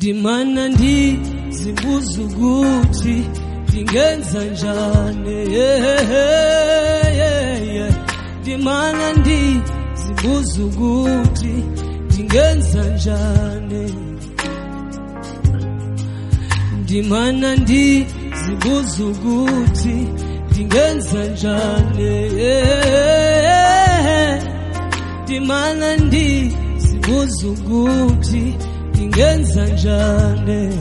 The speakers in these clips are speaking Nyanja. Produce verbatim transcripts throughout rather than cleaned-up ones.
Ndimana ndizibuza ukuthi ndingenza njani. Ndimana ndizibuza ukuthi ndingenza njani. Ndimana ndizibuza ukuthi ndingenza njani. Ndimana ndizibuza ukuthi ndingenza njani.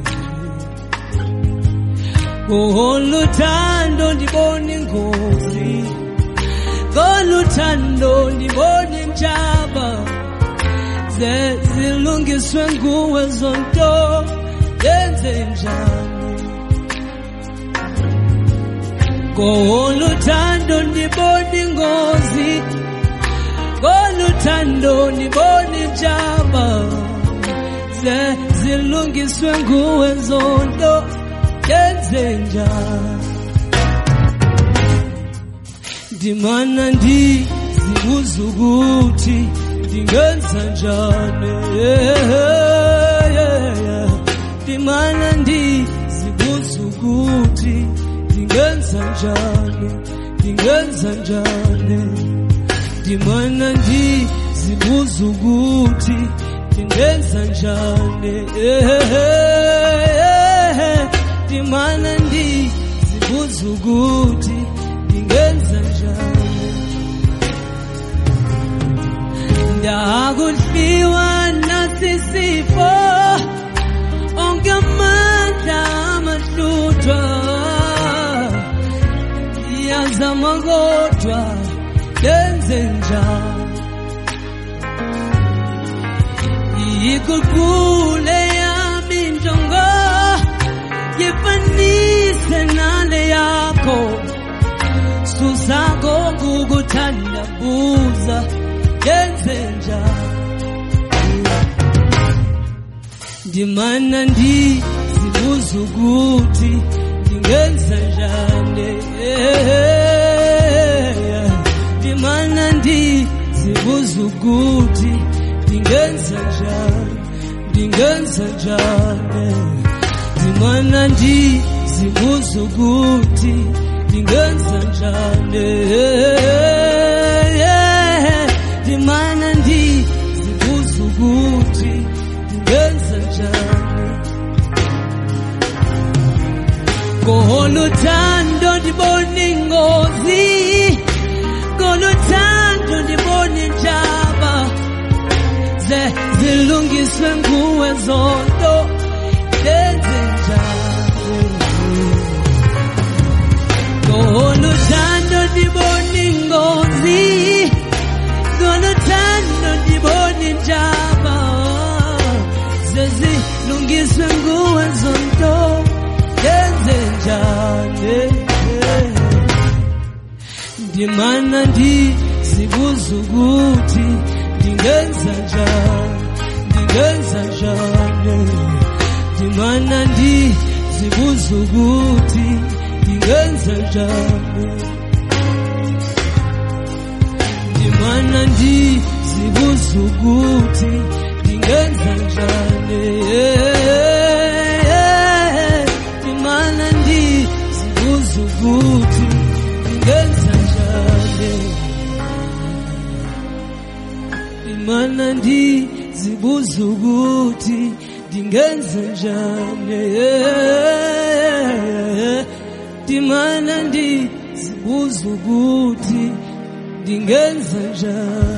Ngoluthando ndibona ingozi, ngoluthando ndibona injaba, zilungiswe nguwe zonto, yenze njani. Ngoluthando ndibona ingozi, ngoluthando ndibona injaba, zilungiswe nguwe zonto, yenze njani. Ndimana ndizibuza ukuthi ndingenza njani. Ndimana ndizibuza ukuthi ndingenza njani. Ndingenza njani. Ndimana ndizibuza ukuthi ndingenza njani. Ndimana ndizibuza ukuthi ndingenza njani. Ndakudliwa nasisifo, onke amandla amahlutshwa, ndiyazama kodwa ndenze njani. Iguqule yami injongo, yifanise nale yakho, susako ngukuthandabuza, yenze njani. Ndimana ndizibuza ukuthi ndingenza njani. Ndimana ndizibuza ukuthi ndingenza njani. Ndingenza njani. Ndimana ndizibuza ukuthi ndingenza njani. Ndimana ndizibuza ukuthi ndingenza njani. Ngoluthando ndibona ingozi, ngoluthando ndibona injaba, zilungiswe nguwe zonto, yenze njani. Ngoluthando ndibona ingozi, ngoluthando ndibona injaba, zilungiswe nguwe zonto, yenze njani. Ndimana ndizibuza ukuthi ndingenza njani. Ndingenza njani. Ndimana ndizibuza ukuthi ndingenza njani. Ndimana ndizibuza ukuthi ndingenza njani. Ndimana ndizibuza ukuthi ndingenza njani. Ndimana ndizibuza ukuthi ndingenza njani. Ndimana ndizibuza ukuthi ndingenza njani.